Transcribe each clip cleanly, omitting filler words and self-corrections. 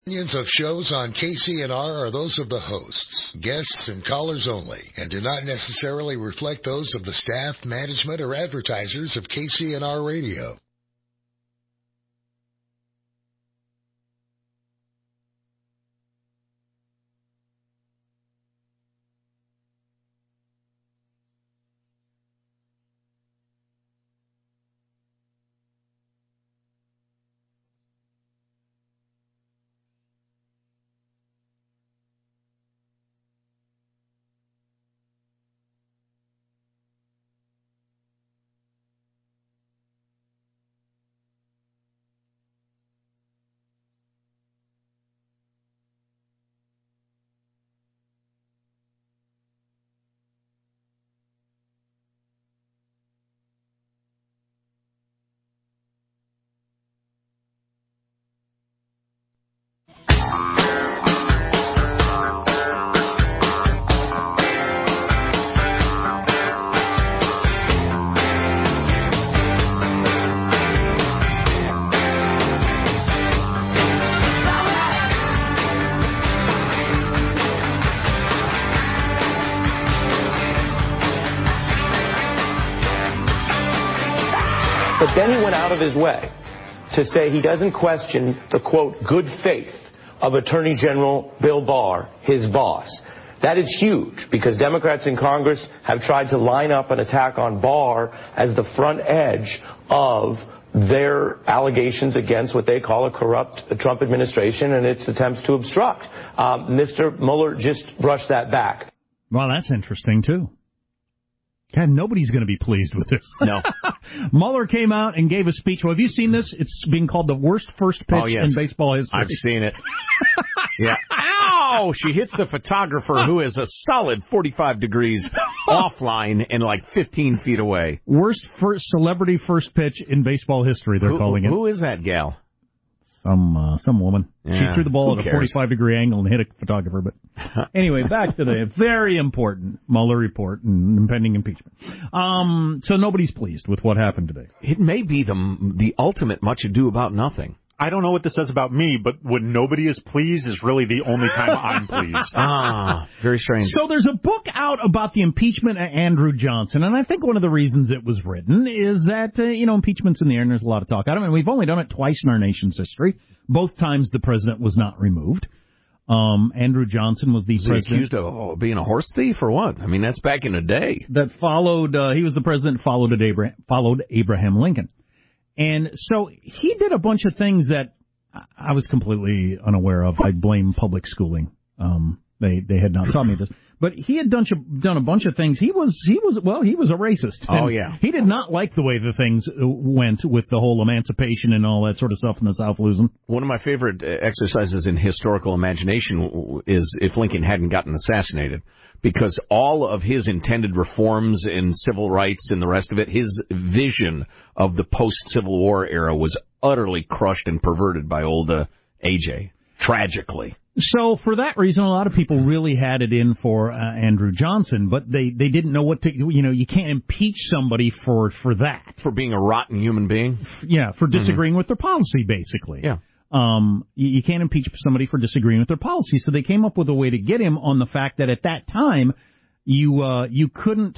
Opinions of shows on KCNR are those of the hosts, guests, and callers only, and do not necessarily reflect those of the staff, management, or advertisers of KCNR Radio. But then he went out of his way to say he doesn't question the, quote, good faith of Attorney General Bill Barr, his boss. That is huge because Democrats in Congress have tried to line up an attack on Barr as the front edge of their allegations against what they call a corrupt Trump administration and its attempts to obstruct. Mr. Mueller just brushed that back. Well, that's interesting, too. God, nobody's going to be pleased with this. No. Mueller came out and gave a speech. Well, have you seen this? It's being called the worst first pitch in baseball history. I've seen it. Yeah. Ow! She hits the photographer who is a solid 45 degrees offline and like 15 feet away. Worst celebrity first pitch in baseball history, they're calling it. Who is that gal? Some woman. Yeah, she threw the ball at a 45-degree angle and hit a photographer. But anyway, back to the very important Mueller report and impending impeachment. So nobody's pleased with what happened today. It may be the ultimate much ado about nothing. I don't know what this says about me, but when nobody is pleased is really the only time I'm pleased. Very strange. So there's a book out about the impeachment of Andrew Johnson, and I think one of the reasons it was written is that, impeachment's in the air and there's a lot of talk. We've only done it twice in our nation's history. Both times the president was not removed. Andrew Johnson was the president. Accused of being a horse thief or what? I mean, that's back in the day. That followed, he was the president, followed Abraham Lincoln. And so he did a bunch of things that I was completely unaware of. I blame public schooling. They had not taught me this. But he had done a bunch of things. He was a racist. Oh, yeah. He did not like the way the things went with the whole emancipation and all that sort of stuff in the South losing. One of my favorite exercises in historical imagination is if Lincoln hadn't gotten assassinated. Because all of his intended reforms in civil rights and the rest of it, his vision of the post-Civil War era was utterly crushed and perverted by old A.J., tragically. So for that reason, a lot of people really had it in for Andrew Johnson, but they didn't know what to, you can't impeach somebody for that. For being a rotten human being? Yeah, for disagreeing with their policy, basically. Yeah. You can't impeach somebody for disagreeing with their policy. So they came up with a way to get him on the fact that at that time, you couldn't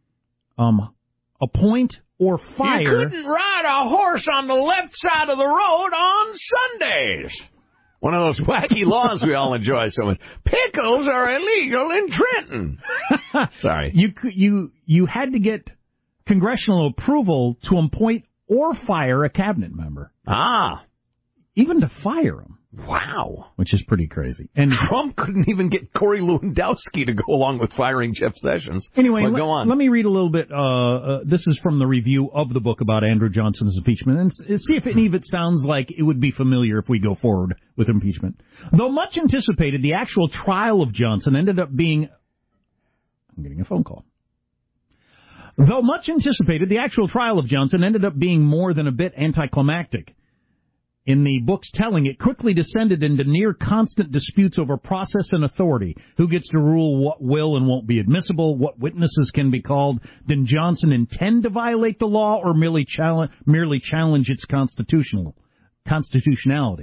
appoint or fire. You couldn't ride a horse on the left side of the road on Sundays. One of those wacky laws we all enjoy so much. Pickles are illegal in Trenton. Sorry. You had to get congressional approval to appoint or fire a cabinet member. Even to fire him. Wow. Which is pretty crazy. And Trump couldn't even get Corey Lewandowski to go along with firing Jeff Sessions. Anyway, go on. Let me read a little bit. This is from the review of the book about Andrew Johnson's impeachment, and see if any of it sounds like it would be familiar if we go forward with impeachment. Though much anticipated, the actual trial of Johnson ended up being... I'm getting a phone call. Though much anticipated, the actual trial of Johnson ended up being more than a bit anticlimactic. In the book's telling, it quickly descended into near-constant disputes over process and authority. Who gets to rule what will and won't be admissible? What witnesses can be called? Did Johnson intend to violate the law or merely challenge its constitutionality?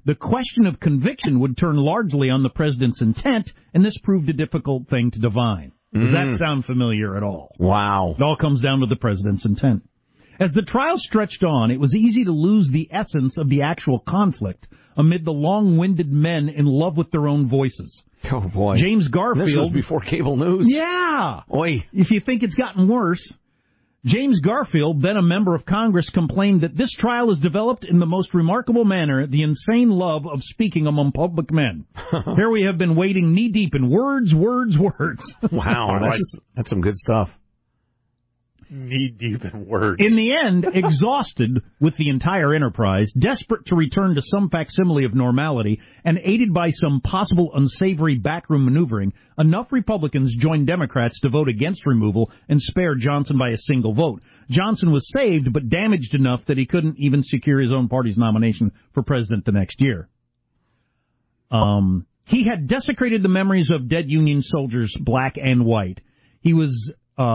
The question of conviction would turn largely on the president's intent, and this proved a difficult thing to divine. Does that sound familiar at all? Wow. It all comes down to the president's intent. As the trial stretched on, it was easy to lose the essence of the actual conflict amid the long-winded men in love with their own voices. Oh, boy. James Garfield... This was before cable news. Yeah! Oy. If you think it's gotten worse... James Garfield, then a member of Congress, complained that this trial has developed in the most remarkable manner the insane love of speaking among public men. Here we have been wading knee-deep in words. Wow, that's some good stuff. Knee-deep in words. In the end, exhausted with the entire enterprise, desperate to return to some facsimile of normality, and aided by some possible unsavory backroom maneuvering, enough Republicans joined Democrats to vote against removal and spare Johnson by a single vote. Johnson was saved, but damaged enough that he couldn't even secure his own party's nomination for president the next year. He had desecrated the memories of dead Union soldiers, black and white. He was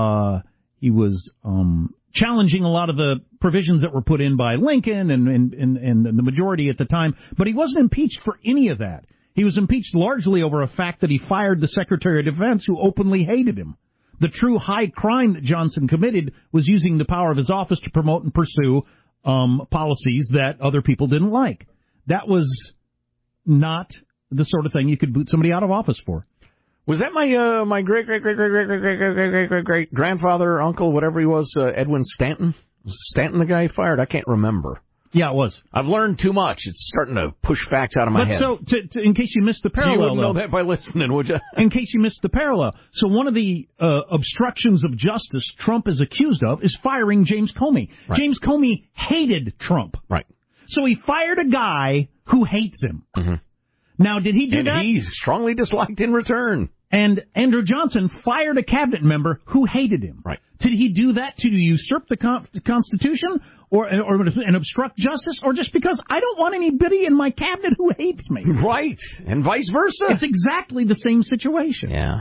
challenging a lot of the provisions that were put in by Lincoln and the majority at the time, but he wasn't impeached for any of that. He was impeached largely over a fact that he fired the Secretary of Defense, who openly hated him. The true high crime that Johnson committed was using the power of his office to promote and pursue policies that other people didn't like. That was not the sort of thing you could boot somebody out of office for. Was that my great grandfather, uncle, whatever he was, Edwin Stanton? Was Stanton the guy he fired? I can't remember. Yeah, it was. I've learned too much. It's starting to push facts out of my head. So, in case you missed the parallel, you wouldn't know that by listening, would you? In case you missed the parallel, so one of the obstructions of justice Trump is accused of is firing James Comey. Right. James Comey hated Trump. Right. So he fired a guy who hates him. Mm-hmm. Now, did he do that? And he strongly disliked in return. And Andrew Johnson fired a cabinet member who hated him. Right. Did he do that to usurp the Constitution or and obstruct justice, or just because I don't want anybody in my cabinet who hates me? Right. And vice versa. It's exactly the same situation. Yeah.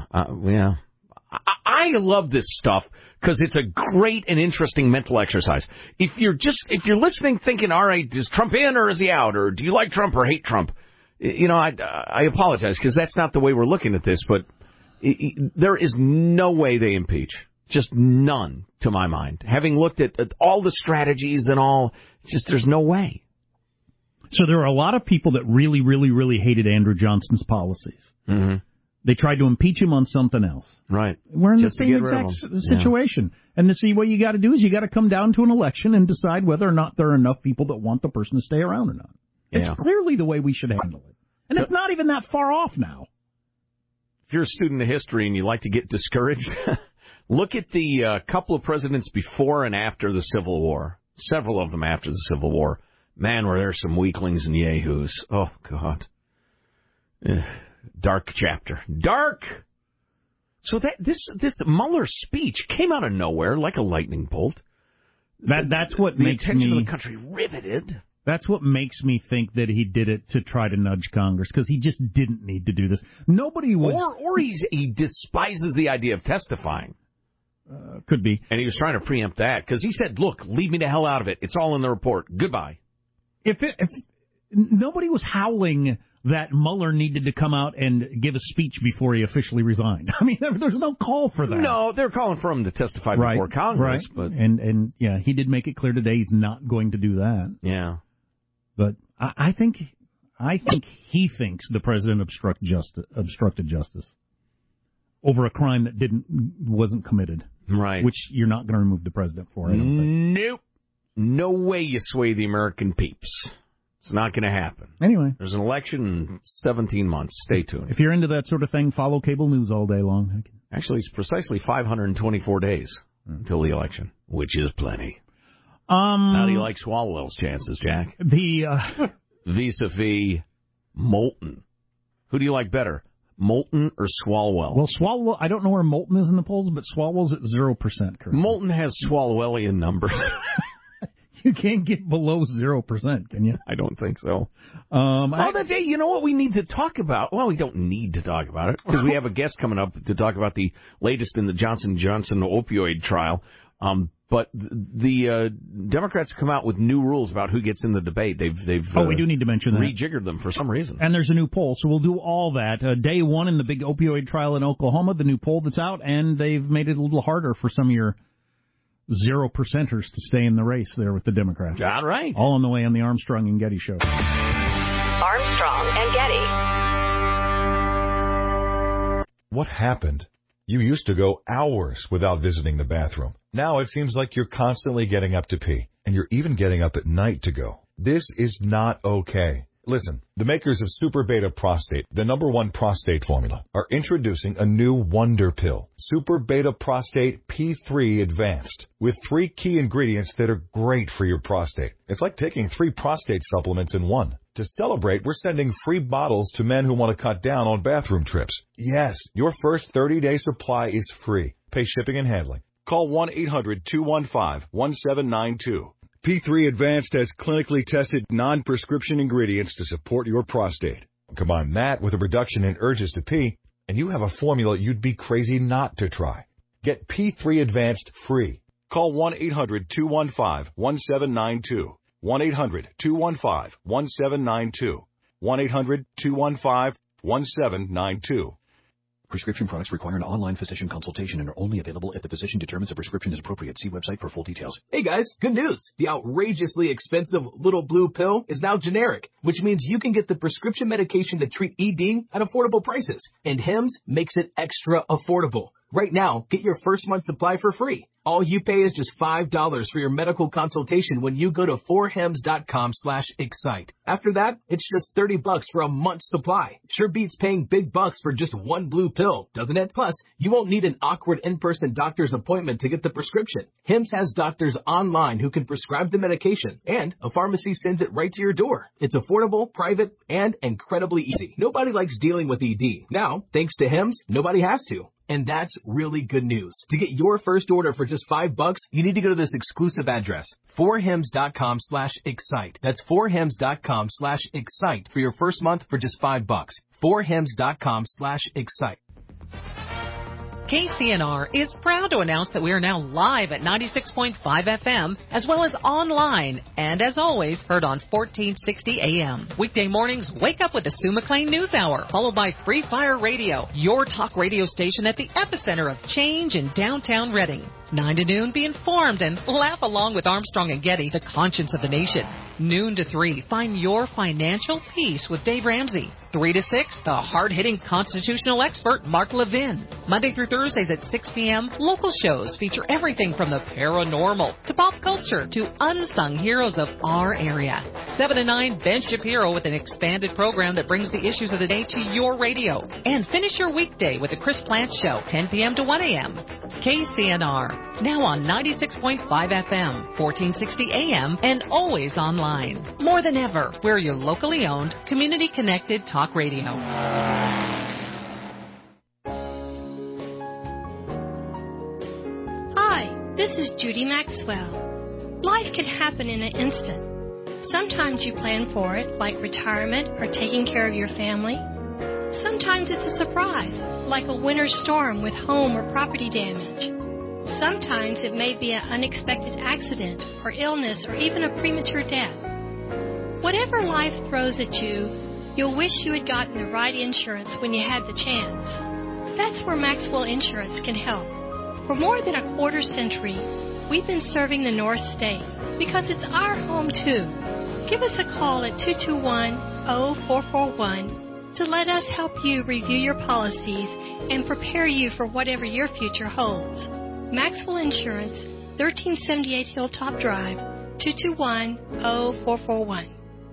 I love this stuff because it's a great and interesting mental exercise. If you're listening thinking, all right, is Trump in or is he out? Or do you like Trump or hate Trump? You know, I apologize because that's not the way we're looking at this, but there is no way they impeach. Just none, to my mind. Having looked at all the strategies and all, it's just there's no way. So there are a lot of people that really, really, really hated Andrew Johnson's policies. Mm-hmm. They tried to impeach him on something else. Right. We're in just the same exact situation. Yeah. And to see what you got to do is you got to come down to an election and decide whether or not there are enough people that want the person to stay around or not. It's clearly the way we should handle it. And it's not even that far off now. If you're a student of history and you like to get discouraged, look at the couple of presidents before and after the Civil War. Several of them after the Civil War. Man, were there some weaklings and yahoos. Oh, God. Dark chapter. Dark! So this Mueller speech came out of nowhere like a lightning bolt. That's what makes the attention of the country riveted. That's what makes me think that he did it to try to nudge Congress, because he just didn't need to do this. Nobody was... Or he despises the idea of testifying. Could be. And he was trying to preempt that, because he said, look, leave me the hell out of it. It's all in the report. Goodbye. If nobody was howling that Mueller needed to come out and give a speech before he officially resigned. I mean, there's no call for that. No, they're calling for him to testify before Congress. Right. But and he did make it clear today he's not going to do that. Yeah. But I think he thinks the president obstructed justice over a crime that wasn't committed. Right. Which you're not going to remove the president for, I don't think. Nope. No way you sway the American peeps. It's not going to happen. Anyway. There's an election in 17 months. Stay tuned. If you're into that sort of thing, follow cable news all day long. Actually, it's precisely 524 days until the election, which is plenty. How do you like Swalwell's chances, Jack? Vis-a-vis Moulton. Who do you like better, Moulton or Swalwell? Well, Swalwell, I don't know where Moulton is in the polls, but Swalwell's at 0% currently. Moulton has Swalwellian numbers. You can't get below 0%, can you? I don't think so. You know what we need to talk about? Well, we don't need to talk about it, because we have a guest coming up to talk about the latest in the Johnson & Johnson opioid trial. But the Democrats come out with new rules about who gets in the debate. They've we do need to mention that. Rejiggered them for some reason. And there's a new poll, so we'll do all that. Day one in the big opioid trial in Oklahoma, the new poll that's out, and they've made it a little harder for some of your 0%ers to stay in the race there with the Democrats. All right. All on the way on the Armstrong and Getty Show. Armstrong and Getty. What happened? You used to go hours without visiting the bathroom. Now it seems like you're constantly getting up to pee, and you're even getting up at night to go. This is not okay. Listen, the makers of Super Beta Prostate, the #1 prostate formula, are introducing a new wonder pill, Super Beta Prostate P3 Advanced, with 3 key ingredients that are great for your prostate. It's like taking 3 prostate supplements in one. To celebrate, we're sending free bottles to men who want to cut down on bathroom trips. Yes, your first 30-day supply is free. Pay shipping and handling. Call 1-800-215-1792. P3 Advanced has clinically tested non-prescription ingredients to support your prostate. Combine that with a reduction in urges to pee, and you have a formula you'd be crazy not to try. Get P3 Advanced free. Call 1-800-215-1792. 1-800-215-1792. 1-800-215-1792. Prescription products require an online physician consultation and are only available if the physician determines a prescription is appropriate. See website for full details. Hey guys, good news. The outrageously expensive little blue pill is now generic, which means you can get the prescription medication to treat ED at affordable prices. And Hims makes it extra affordable. Right now, get your first month supply for free. All you pay is just $5 for your medical consultation when you go to 4hims.com/excite. After that, it's just $30 for a month's supply. Sure beats paying big bucks for just one blue pill, doesn't it? Plus, you won't need an awkward in-person doctor's appointment to get the prescription. Hims has doctors online who can prescribe the medication, and a pharmacy sends it right to your door. It's affordable, private, and incredibly easy. Nobody likes dealing with ED. Now, thanks to Hims, nobody has to. And that's really good news. To get your first order for just $5, you need to go to this exclusive address, 4hims.com/excite. That's 4hims.com/excite for your first month for just $5. 4hims.com/excite. KCNR is proud to announce that we are now live at 96.5 FM, as well as online, and as always, heard on 1460 AM. Weekday mornings, wake up with the Sue McLean News Hour, followed by Free Fire Radio, your talk radio station at the epicenter of change in downtown Reading. 9 to noon, be informed and laugh along with Armstrong and Getty, the conscience of the nation. Noon to 3, find your financial peace with Dave Ramsey. 3 to 6, the hard-hitting constitutional expert, Mark Levin. Monday through Thursdays at 6 p.m., local shows feature everything from the paranormal to pop culture to unsung heroes of our area. 7 to 9, Ben Shapiro with an expanded program that brings the issues of the day to your radio. And finish your weekday with the Chris Plant Show, 10 p.m. to 1 a.m. KCNR, now on 96.5 FM, 1460 AM, and always online. More than ever, we're your locally owned, community-connected talk radio. Hi, this is Judy Maxwell. Life can happen in an instant. Sometimes you plan for it, like retirement or taking care of your family. Sometimes it's a surprise, like a winter storm with home or property damage. Sometimes it may be an unexpected accident or illness or even a premature death. Whatever life throws at you, you'll wish you had gotten the right insurance when you had the chance. That's where Maxwell Insurance can help. For more than a quarter century, we've been serving the North State because it's our home too. Give us a call at 221-0441 to let us help you review your policies and prepare you for whatever your future holds. Maxwell Insurance, 1378 Hilltop Drive, 221-0441.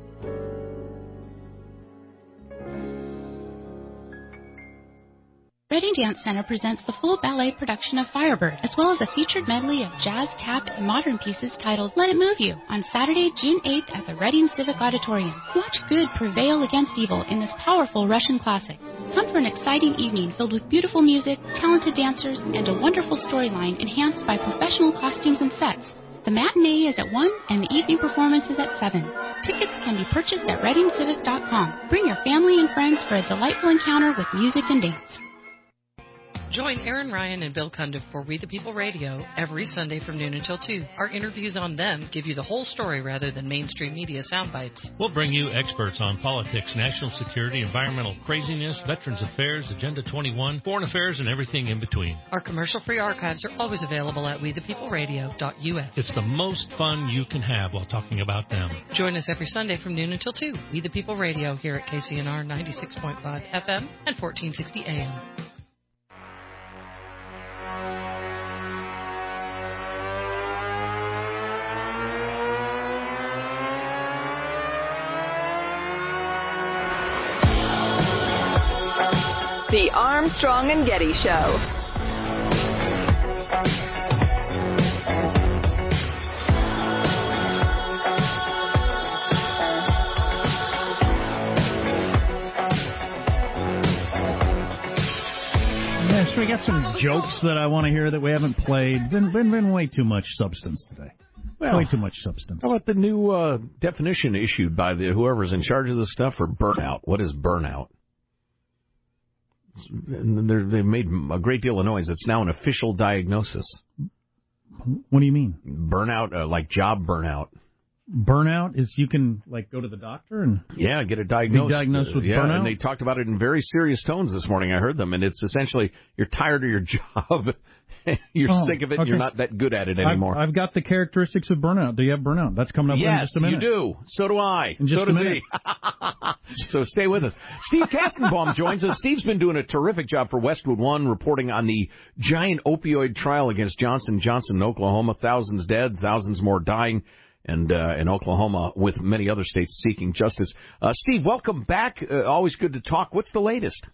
Reading Dance Center presents the full ballet production of Firebird, as well as a featured medley of jazz, tap, and modern pieces titled Let It Move You on Saturday, June 8th at the Reading Civic Auditorium. Watch good prevail against evil in this powerful Russian classic. Come for an exciting evening filled with beautiful music, talented dancers, and a wonderful storyline enhanced by professional costumes and sets. The matinee is at 1 and the evening performance is at 7. Tickets can be purchased at readingcivic.com. Bring your family and friends for a delightful encounter with music and dance. Join Aaron Ryan and Bill Cundiff for We the People Radio every Sunday from noon until 2. Our interviews on them give you the whole story rather than mainstream media sound bites. We'll bring you experts on politics, national security, environmental craziness, Veterans Affairs, Agenda 21, foreign affairs, and everything in between. Our commercial-free archives are always available at wethepeopleradio.us. It's the most fun you can have while talking about them. Join us every Sunday from noon until 2. We the People Radio here at KCNR 96.5 FM and 1460 AM. The Armstrong and Getty Show. Yes, we got some jokes that I want to hear that we haven't played. Been way too much substance today. Well, way too much substance. How about the new definition issued by whoever's in charge of this stuff for burnout? What is burnout? They've made a great deal of noise. It's now an official diagnosis. What do you mean? Burnout, like job burnout. Burnout is you can go to the doctor and get a diagnosis. Be diagnosed with burnout. And they talked about it in very serious tones this morning. I heard them, and it's essentially you're tired of your job, you're sick of it, and you're not that good at it anymore. I've got the characteristics of burnout. Do you have burnout? That's coming up in just a minute. Yes, you do. So do I. So does he. So stay with us. Steve Kastenbaum joins us. Steve's been doing a terrific job for Westwood One, reporting on the giant opioid trial against Johnson & Johnson in Oklahoma. Thousands dead, thousands more dying. And in Oklahoma, with many other states seeking justice. Steve, welcome back. Always good to talk. What's the latest?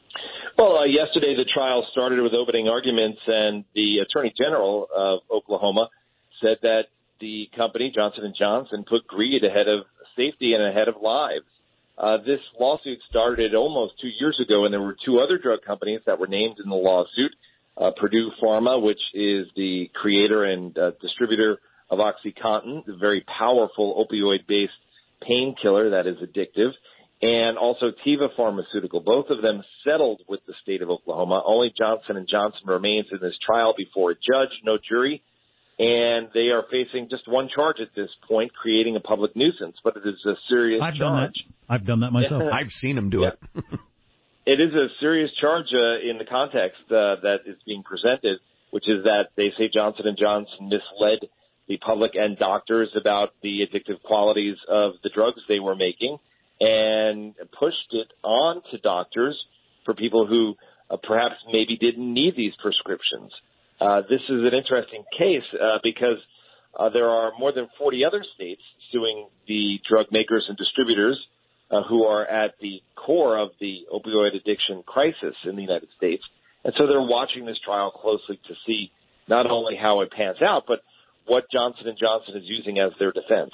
Well, yesterday the trial started with opening arguments, and the Attorney General of Oklahoma said that the company, Johnson & Johnson, put greed ahead of safety and ahead of lives. This lawsuit started almost 2 years ago, and there were two other drug companies that were named in the lawsuit. Purdue Pharma, which is the creator and distributor of OxyContin, the very powerful opioid-based painkiller that is addictive, and also Teva Pharmaceutical. Both of them settled with the state of Oklahoma. Only Johnson & Johnson remains in this trial before a judge, no jury, and they are facing just one charge at this point, creating a public nuisance, but it is a serious charge. I've done that myself. I've seen them do it. It is a serious charge in the context that is being presented, which is that they say Johnson & Johnson misled the public and doctors about the addictive qualities of the drugs they were making and pushed it on to doctors for people who perhaps maybe didn't need these prescriptions. This is an interesting case because there are more than 40 other states suing the drug makers and distributors who are at the core of the opioid addiction crisis in the United States. And so they're watching this trial closely to see not only how it pans out, but what Johnson & Johnson is using as their defense.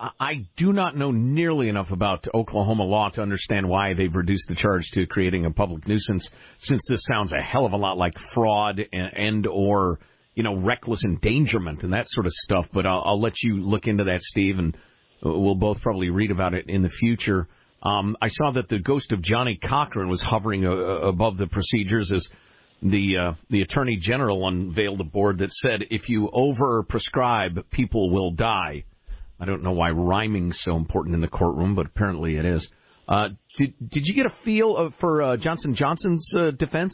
I do not know nearly enough about Oklahoma law to understand why they've reduced the charge to creating a public nuisance, since this sounds a hell of a lot like fraud and or reckless endangerment and that sort of stuff. But I'll let you look into that, Steve, and we'll both probably read about it in the future. I saw that the ghost of Johnny Cochran was hovering above the procedures as the Attorney General unveiled a board that said, if you over-prescribe, people will die. I don't know why rhyming's so important in the courtroom, but apparently it is. Did you get a feel for Johnson & Johnson's defense?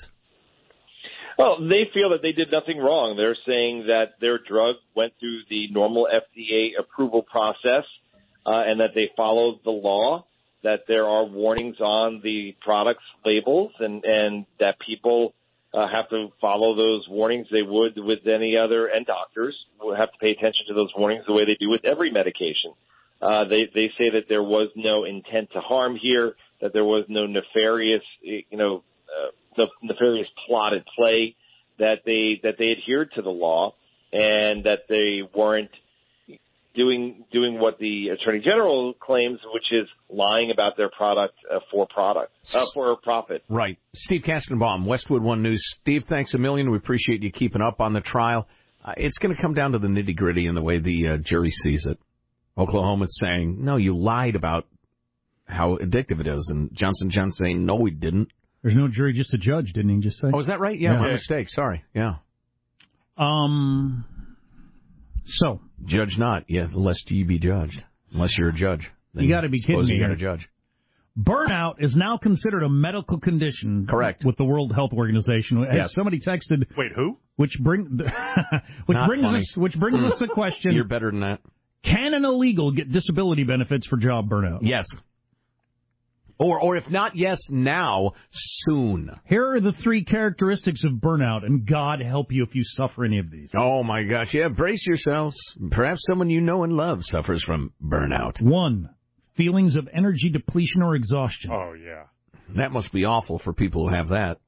Well, they feel that they did nothing wrong. They're saying that their drug went through the normal FDA approval process and that they followed the law, that there are warnings on the product's labels, and that people have to follow those warnings they would with any other, and doctors will have to pay attention to those warnings the way they do with every medication. They say that there was no intent to harm here, that there was no nefarious, nefarious plotted play, that they adhered to the law, and that they weren't doing what the Attorney General claims, which is lying about their product for profit. Right. Steve Kastenbaum, Westwood One News. Steve, thanks a million. We appreciate you keeping up on the trial. It's going to come down to the nitty-gritty and the way the jury sees it. Oklahoma's saying, no, you lied about how addictive it is, and Johnson & Johnson saying, no, we didn't. There's no jury, just a judge, didn't he just say? Oh, is that right? Yeah, my mistake. Sorry. Yeah. So. Judge not, lest ye be judged. Unless you're a judge. You got to be kidding me. You got to judge. Burnout is now considered a medical condition. Correct. With the World Health Organization. As somebody texted. Wait, who? Which brings us to the question. You're better than that. Can an illegal get disability benefits for job burnout? Yes. Or if not yes, now, soon. Here are the 3 characteristics of burnout, and God help you if you suffer any of these. Oh, my gosh. Yeah, brace yourselves. Perhaps someone you know and love suffers from burnout. 1, feelings of energy depletion or exhaustion. Oh, yeah. That must be awful for people who have that.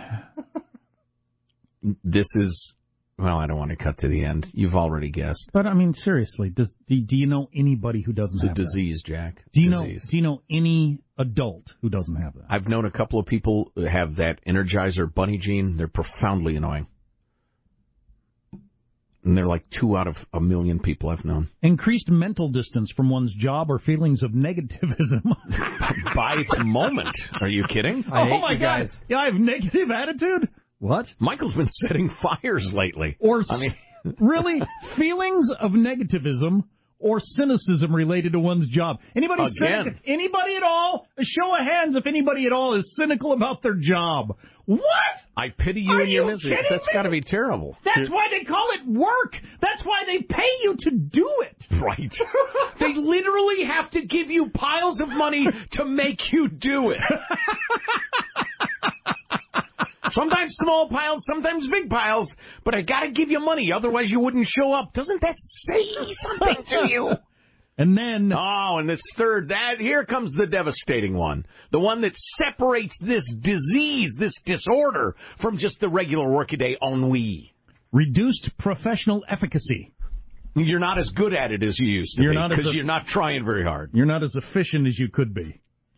This is... Well, I don't want to cut to the end. You've already guessed. But, I mean, seriously, do you know anybody who doesn't have that? It's a disease, Jack. Do you know any adult who doesn't have that? I've known a couple of people who have that Energizer bunny gene. They're profoundly annoying. And they're like 2 out of a million people I've known. Increased mental distance from one's job or feelings of negativism. By moment. Are you kidding? Oh, my God. Yeah, I have negative attitude? What? Michael's been setting fires lately. Really? Feelings of negativism or cynicism related to one's job. Anybody at all? A show of hands if anybody at all is cynical about their job. What? I pity you in your misery. That's got to be terrible. That's why they call it work. That's why they pay you to do it. Right. They literally have to give you piles of money to make you do it. Sometimes small piles, sometimes big piles, but I gotta give you money, otherwise you wouldn't show up. Doesn't that say something to you? And then... Oh, and this third, here comes the devastating one. The one that separates this disease, this disorder, from just the regular workaday ennui. Reduced professional efficacy. You're not as good at it as you used to be, because you're not trying very hard. You're not as efficient as you could be.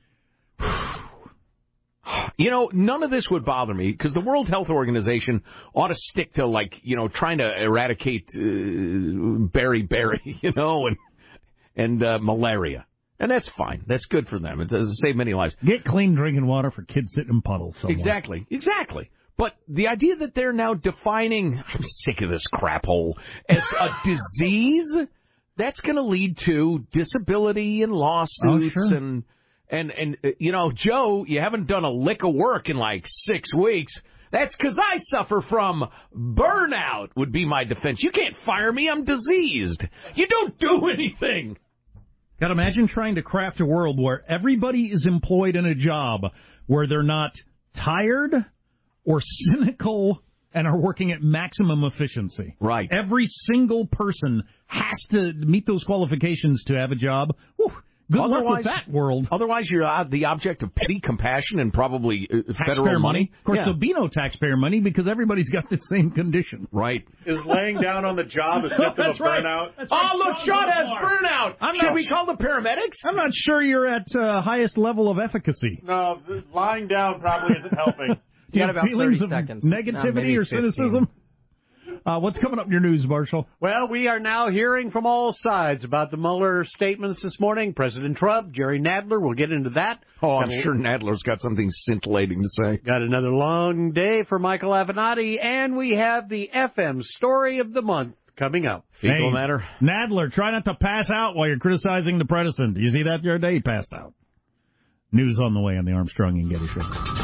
You know, none of this would bother me, because the World Health Organization ought to stick to, trying to eradicate beriberi, and malaria. And that's fine. That's good for them. It does save many lives. Get clean drinking water for kids sitting in puddles somewhere. Exactly. But the idea that they're now defining, I'm sick of this crap hole, as a disease, that's going to lead to disability and lawsuits and Joe, you haven't done a lick of work in 6 weeks. That's because I suffer from burnout, would be my defense. You can't fire me. I'm diseased. You don't do anything. God, imagine trying to craft a world where everybody is employed in a job where they're not tired or cynical and are working at maximum efficiency. Right. Every single person has to meet those qualifications to have a job. Whew. Good luck with that world. Otherwise, you're the object of pity, compassion, and probably federal money. Of course, there'll be no taxpayer money because everybody's got the same condition. Right. Is laying down on the job a symptom of burnout? Oh, look, Sean has burnout. Should we call the paramedics? I'm not sure you're at highest level of efficacy. No, lying down probably isn't helping. Do you have feelings of negativity or cynicism? What's coming up in your news, Marshall? Well, we are now hearing from all sides about the Mueller statements this morning. President Trump, Jerry Nadler, we'll get into that. Oh, I'm sure Nadler's got something scintillating to say. Got another long day for Michael Avenatti, and we have the FM story of the month coming up. Fecal matter. Nadler, try not to pass out while you're criticizing the president. Do you see that the other day? He passed out. News on the way on the Armstrong and Getty Show.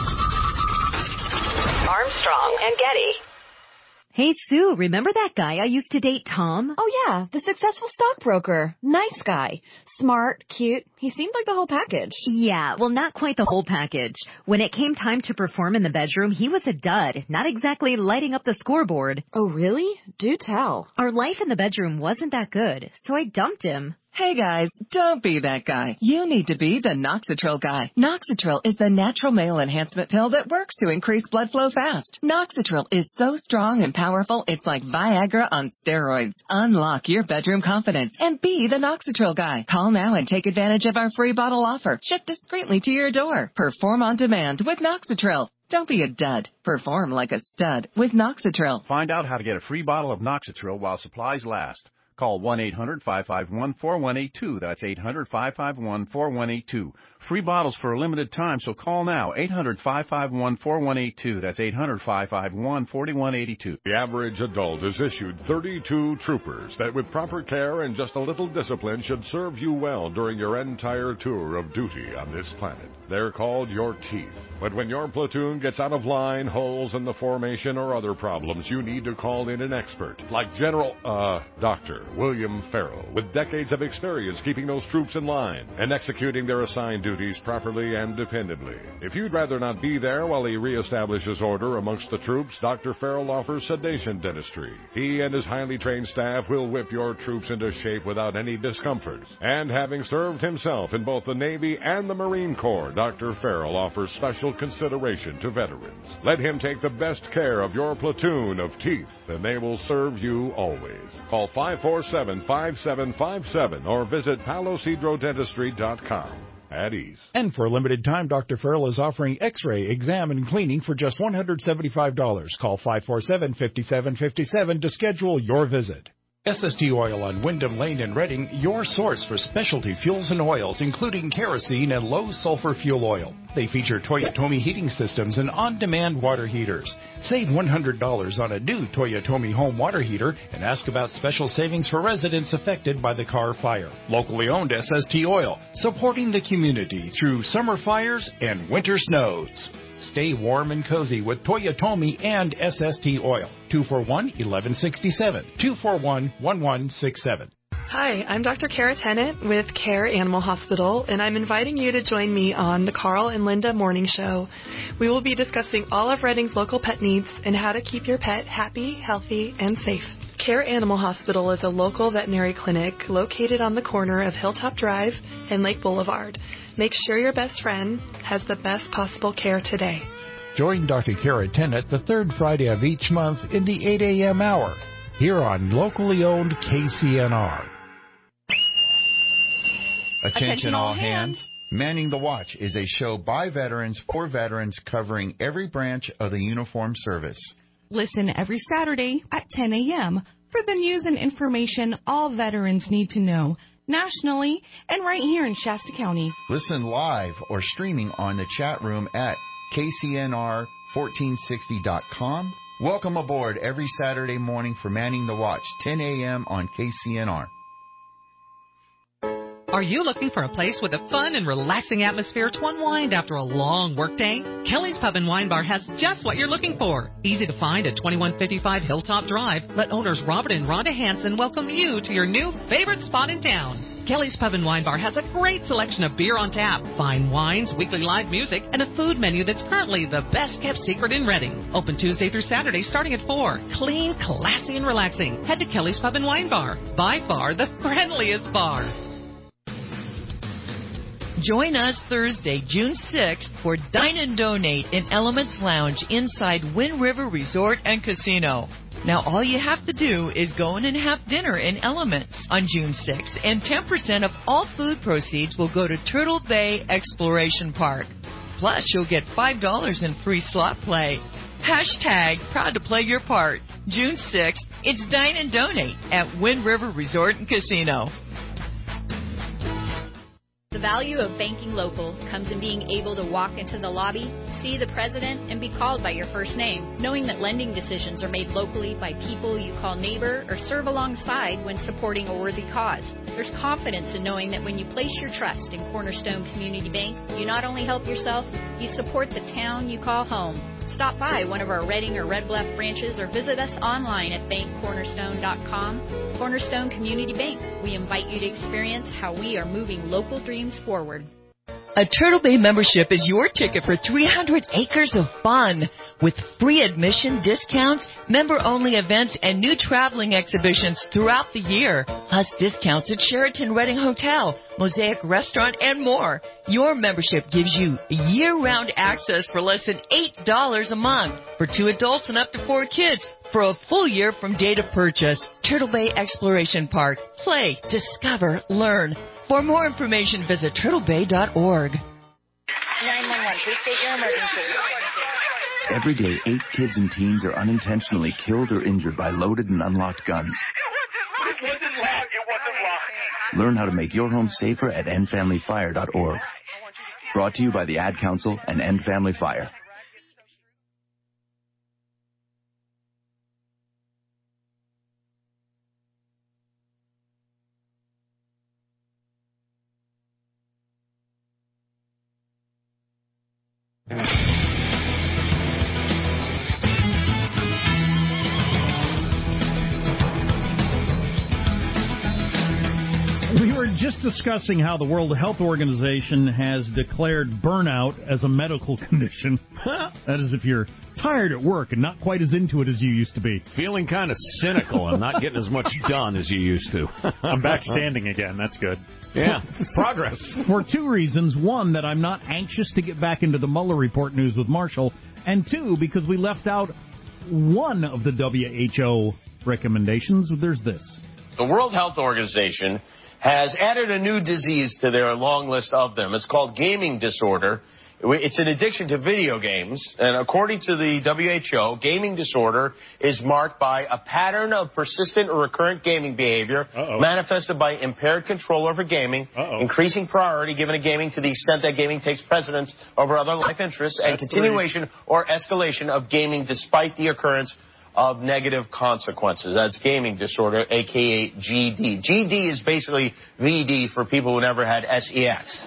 Armstrong and Getty. Hey, Sue, remember that guy I used to date, Tom? Oh, yeah, the successful stockbroker. Nice guy. Smart, cute. He seemed like the whole package. Yeah, well, not quite the whole package. When it came time to perform in the bedroom, he was a dud, not exactly lighting up the scoreboard. Oh, really? Do tell. Our life in the bedroom wasn't that good, so I dumped him. Hey guys, don't be that guy. You need to be the Noxitril guy. Noxitril is the natural male enhancement pill that works to increase blood flow fast. Noxitril is so strong and powerful, it's like Viagra on steroids. Unlock your bedroom confidence and be the Noxitril guy. Call now and take advantage of our free bottle offer. Shipped discreetly to your door. Perform on demand with Noxitril. Don't be a dud. Perform like a stud with Noxitril. Find out how to get a free bottle of Noxitril while supplies last. Call 1-800-551-4182. That's 800-551-4182. Free bottles for a limited time, so call now. 800-551-4182. That's 800-551-4182. The average adult is issued 32 troopers that with proper care and just a little discipline should serve you well during your entire tour of duty on this planet. They're called your teeth. But when your platoon gets out of line, holes in the formation, or other problems, you need to call in an expert like Dr. William Farrell, with decades of experience keeping those troops in line and executing their assigned duties properly and dependably. If you'd rather not be there while he reestablishes order amongst the troops, Dr. Farrell offers sedation dentistry. He and his highly trained staff will whip your troops into shape without any discomfort. And having served himself in both the Navy and the Marine Corps, Dr. Farrell offers special consideration to veterans. Let him take the best care of your platoon of teeth, and they will serve you always. Call 547-5757 or visit palosidrodentistry.com. At ease. And for a limited time, Dr. Farrell is offering x-ray, exam, and cleaning for just $175. Call 547-5757 to schedule your visit. SST Oil on Wyndham Lane in Reading, your source for specialty fuels and oils, including kerosene and low-sulfur fuel oil. They feature Toyotomi heating systems and on-demand water heaters. Save $100 on a new Toyotomi home water heater and ask about special savings for residents affected by the Carr fire. Locally owned SST Oil, supporting the community through summer fires and winter snows. Stay warm and cozy with Toyotomi and SST Oil. 241-1167. 241-1167. Hi, I'm Dr. Kara Tennant with Care Animal Hospital, and I'm inviting you to join me on the Carl and Linda Morning Show. We will be discussing all of Reading's local pet needs and how to keep your pet happy, healthy, and safe. Care Animal Hospital is a local veterinary clinic located on the corner of Hilltop Drive and Lake Boulevard. Make sure your best friend has the best possible care today. Join Dr. Kara Tennant the third Friday of each month in the 8 a.m. hour here on locally owned KCNR. Attention all hands. Manning the Watch is a show by veterans for veterans covering every branch of the uniformed service. Listen every Saturday at 10 a.m. for the news and information all veterans need to know, nationally and right here in Shasta County. Listen live or streaming on the chat room at KCNR1460.com. Welcome aboard every Saturday morning for Manning the Watch, 10 a.m. on KCNR. Are you looking for a place with a fun and relaxing atmosphere to unwind after a long workday? Kelly's Pub and Wine Bar has just what you're looking for. Easy to find at 2155 Hilltop Drive. Let owners Robert and Rhonda Hansen welcome you to your new favorite spot in town. Kelly's Pub and Wine Bar has a great selection of beer on tap, fine wines, weekly live music, and a food menu that's currently the best-kept secret in Reading. Open Tuesday through Saturday starting at 4. Clean, classy, and relaxing. Head to Kelly's Pub and Wine Bar. By far the friendliest bar. Join us Thursday, June 6th for Dine and Donate in Elements Lounge inside Wind River Resort and Casino. Now, all you have to do is go in and have dinner in Elements on June 6th, and 10% of all food proceeds will go to Turtle Bay Exploration Park. Plus, you'll get $5 in free slot play. Hashtag proud to play your part. June 6th, it's Dine and Donate at Wind River Resort and Casino. The value of banking local comes in being able to walk into the lobby, see the president, and be called by your first name, knowing that lending decisions are made locally by people you call neighbor or serve alongside when supporting a worthy cause. There's confidence in knowing that when you place your trust in Cornerstone Community Bank, you not only help yourself, you support the town you call home. Stop by one of our Reading or Red Bluff branches or visit us online at bankcornerstone.com. Cornerstone Community Bank. We invite you to experience how we are moving local dreams forward. A Turtle Bay membership is your ticket for 300 acres of fun with free admission, discounts, member-only events, and new traveling exhibitions throughout the year, plus discounts at Sheraton Reading Hotel, Mosaic Restaurant, and more. Your membership gives you year-round access for less than $8 a month for 2 adults and up to 4 kids for a full year from date of purchase. Turtle Bay Exploration Park. Play, discover, learn. For more information, visit turtlebay.org. 911, please state your emergency. Every day, 8 kids and teens are unintentionally killed or injured by loaded and unlocked guns. It wasn't loud. Learn how to make your home safer at endfamilyfire.org. Brought to you by the Ad Council and End Family Fire. We were just discussing how the World Health Organization has declared burnout as a medical condition. That is if you're tired at work and not quite as into it as you used to be. Feeling kind of cynical and not getting as much done as you used to. I'm back standing again. That's good. Yeah, progress. For two reasons. One, that I'm not anxious to get back into the Mueller report news with Marshall. And two, because we left out one of the WHO recommendations. There's this. The World Health Organization has added a new disease to their long list of them. It's called gaming disorder. It's an addiction to video games, and according to the WHO, gaming disorder is marked by a pattern of persistent or recurrent gaming behavior manifested by impaired control over gaming, increasing priority given to gaming to the extent that gaming takes precedence over other life interests, and continuation or escalation of gaming despite the occurrence of negative consequences. That's gaming disorder, a.k.a. GD. GD is basically VD for people who never had SEX.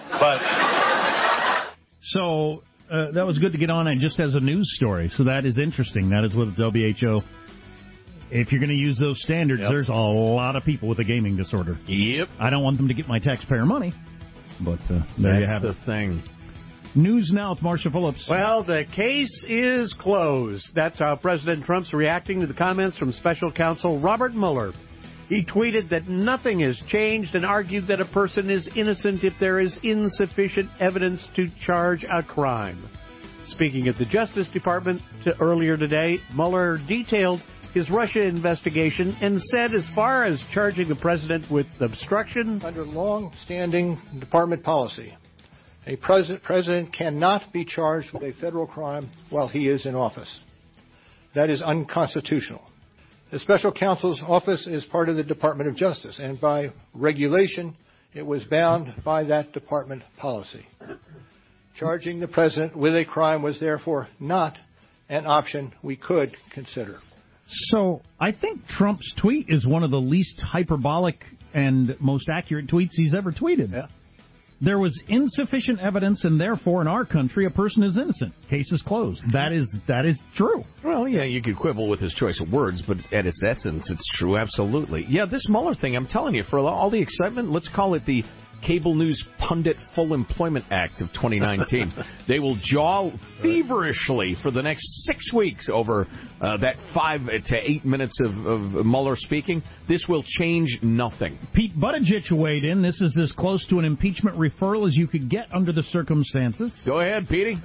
So that was good to get on it just as a news story. So that is interesting. That is what the WHO, if you're going to use those standards, there's a lot of people with a gaming disorder. Yep. I don't want them to get my taxpayer money, but there you have it. That's the thing. News now with Marcia Phillips. Well, the case is closed. That's how President Trump's reacting to the comments from special counsel Robert Mueller. He tweeted that nothing has changed and argued that a person is innocent if there is insufficient evidence to charge a crime. Speaking at the Justice Department earlier today, Mueller detailed his Russia investigation and said as far as charging the president with obstruction, under long-standing department policy, a president cannot be charged with a federal crime while he is in office. That is unconstitutional. The special counsel's office is part of the Department of Justice, and by regulation, it was bound by that department policy. Charging the president with a crime was therefore not an option we could consider. So I think Trump's tweet is one of the least hyperbolic and most accurate tweets he's ever tweeted. Yeah. There was insufficient evidence, and therefore, in our country, a person is innocent. Case is closed. That is true. Well, yeah, you could quibble with his choice of words, but at its essence, it's true, absolutely. Yeah, this Mueller thing, I'm telling you, for all the excitement, let's call it the Cable News Pundit Full Employment Act of 2019. They will jaw feverishly for the next 6 weeks over that 5 to 8 minutes of Mueller speaking. This will change nothing. Pete Buttigieg weighed in. This is as close to an impeachment referral as you could get under the circumstances. Go ahead, Petey.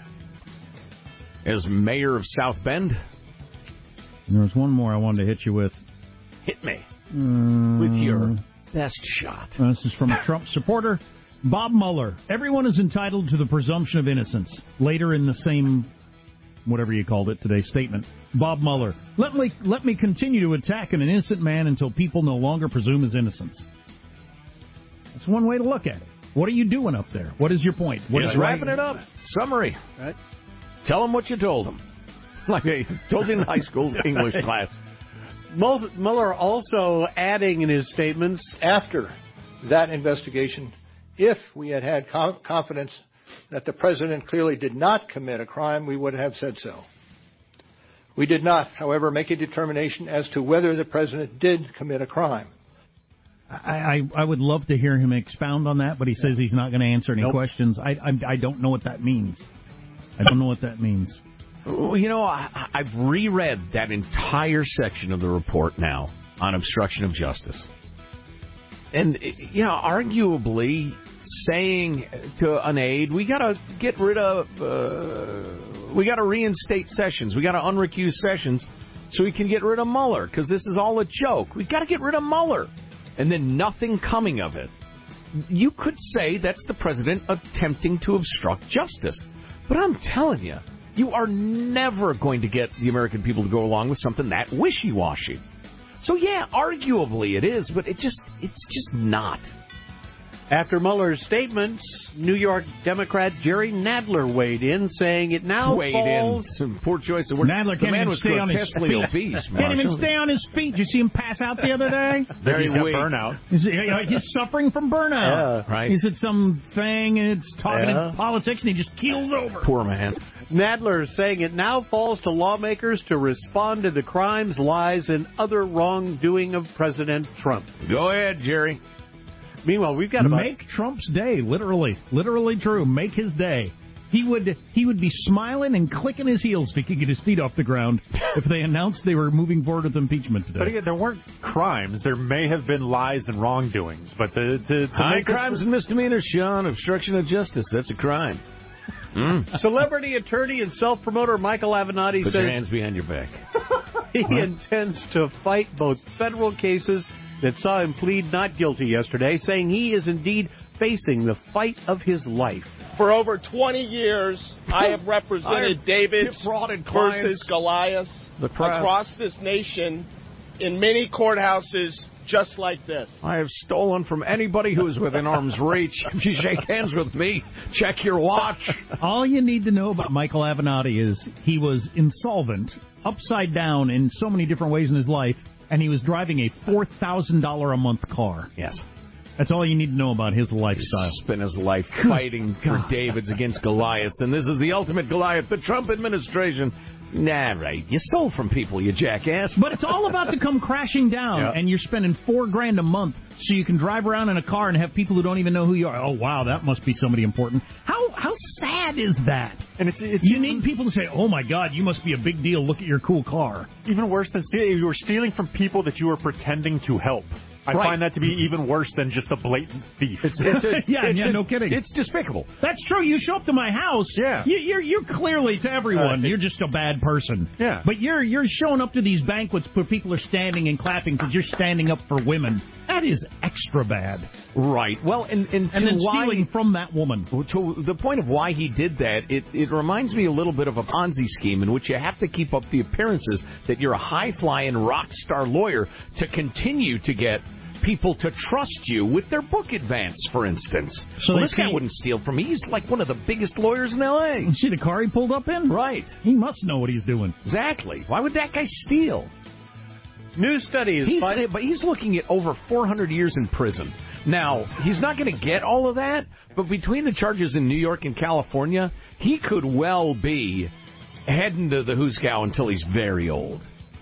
As mayor of South Bend. And there was one more I wanted to hit you with. Hit me with your best shot. This is from a Trump supporter. Bob Mueller. Everyone is entitled to the presumption of innocence. Later in the same, whatever you called it today, statement. Bob Mueller. Let me continue to attack an innocent man until people no longer presume his innocence. That's one way to look at it. What are you doing up there? What is your point? What is wrapping it up? Summary. Right. Tell him what you told him. Like I told you in high school English class. Mueller also adding in his statements, after that investigation, if we had had confidence that the president clearly did not commit a crime, we would have said so. We did not, however, make a determination as to whether the president did commit a crime. I would love to hear him expound on that, but he says he's not going to answer any questions. I don't know what that means. I don't know what that means. You know, I've reread that entire section of the report now on obstruction of justice. And, you know, arguably saying to an aide, we got to get rid of, we got to reinstate Sessions. We got to unrecuse Sessions so we can get rid of Mueller because this is all a joke. We got to get rid of Mueller. And then nothing coming of it. You could say that's the president attempting to obstruct justice. But I'm telling you, you are never going to get the American people to go along with something that wishy-washy. So, yeah, arguably it is, but it's just not. After Mueller's statements, New York Democrat Jerry Nadler weighed in, saying it now falls... Some poor choice of words. Nadler can't even stay on his feet. Can't even stay on his feet. Did you see him pass out the other day? He's got burnout. He's suffering from burnout. Yeah, right. He's at some thing and it's talking in politics and he just keels over. Poor man. Nadler saying it now falls to lawmakers to respond to the crimes, lies, and other wrongdoing of President Trump. Go ahead, Jerry. Meanwhile, we've got about... Make Trump's day, literally true. Make his day. He would be smiling and clicking his heels if he could get his feet off the ground if they announced they were moving forward with impeachment today. But again, there weren't crimes. There may have been lies and wrongdoings. But high crimes and misdemeanors, Sean. Obstruction of justice. That's a crime. Celebrity attorney and self-promoter Michael Avenatti Put says... your hands behind your back. He intends to fight both federal cases that saw him plead not guilty yesterday, saying he is indeed facing the fight of his life. For over 20 years, I have represented David versus Goliath across this nation in many courthouses just like this. I have stolen from anybody who is within arm's reach. If you shake hands with me, check your watch. All you need to know about Michael Avenatti is he was insolvent, upside down in so many different ways in his life, and he was driving a $4,000 a month car. Yes. That's all you need to know about his lifestyle. He spent his life fighting for Davids against Goliaths, and this is the ultimate Goliath, the Trump administration. Nah, right. You stole from people, you jackass. But it's all about to come crashing down, and you're spending $4,000 a month so you can drive around in a car and have people who don't even know who you are. Oh, wow, that must be somebody important. How sad is that? And you need people to say, oh, my God, you must be a big deal. Look at your cool car. Even worse than stealing, you were stealing from people that you were pretending to help. I find that to be even worse than just a blatant thief. No kidding. It's despicable. That's true. You show up to my house. Yeah. You're clearly to everyone. You're just a bad person. Yeah. But you're showing up to these banquets where people are standing and clapping because you're standing up for women. That is extra bad. Right. Well, and then stealing from that woman. To the point of why he did that, it reminds me a little bit of a Ponzi scheme in which you have to keep up the appearances that you're a high-flying rock star lawyer to continue to get people to trust you with their book advance, for instance. So this guy wouldn't steal from me. He's like one of the biggest lawyers in L.A. You see the car he pulled up in? Right. He must know what he's doing. Exactly. Why would that guy steal? New study is... But he's looking at over 400 years in prison. Now, he's not going to get all of that, but between the charges in New York and California, he could well be heading to the Hooskow until he's very old.